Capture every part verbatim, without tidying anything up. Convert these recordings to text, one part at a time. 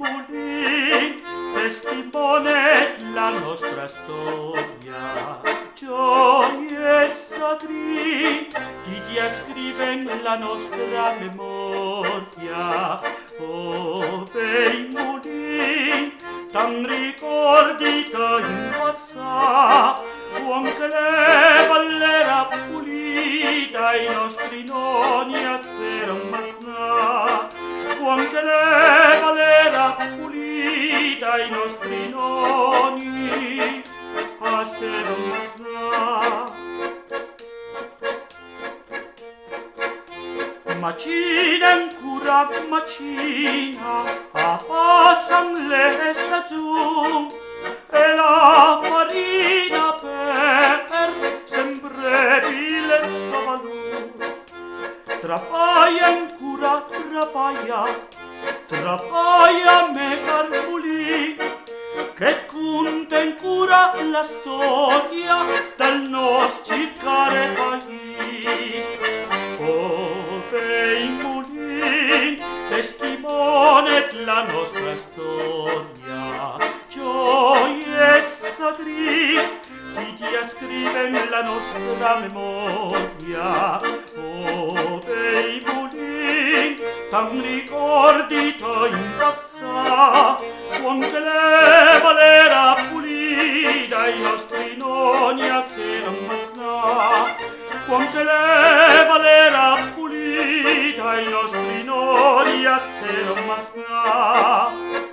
mulini, testimone la nostra storia. Gioie sacri, chi ti scrive la nostra memoria. Oh, bei mulini, tan ricordi che in passato, anche le vallera pulita, i nostri nonni a sera masnà. Anche le vallera pulita, i nostri nonni a sera masnà. Macina ancora macina, a passan le stagioni, e la farina per sempre pile sovalù. Trapaia ancora, trapaia, trapaia me carmuli, che conta ancora la storia del nostro care paese. Oh, bei mulini, testimone la nostra storia. Gioie sacri, chi ti scrive la nostra memoria. Oh, bei mulini, tan ricordi che in passato, anche le valera pulita, i nostri nonni a sera masnà. Anche le valera pulita, i nostri nonni a sera masnà.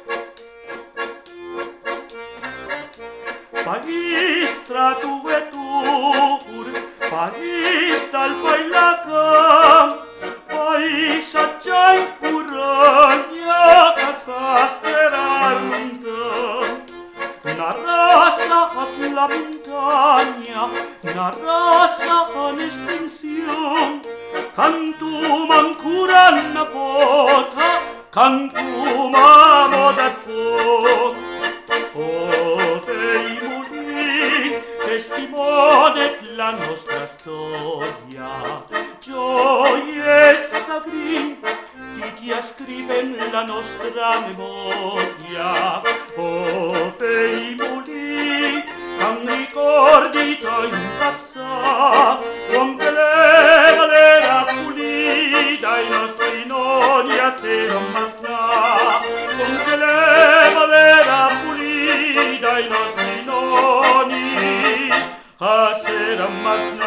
Paistra tu e tur, pais dal pailacam, pais già in curagna casa steranda. Una raza alla montagna, una raza all'estinzione, cantum ancora una volta, cantum amo da po'. Oh, bei mulini, testimone la nostra storia. Gioie sacri, chi ti scrive la nostra memoria. Oh, bei mulini, tan ricordi che in passato, anche le valera pulita, i nostri nonni a sera masnà. Anche le valera pulita, i nostri nonni a sera masnà.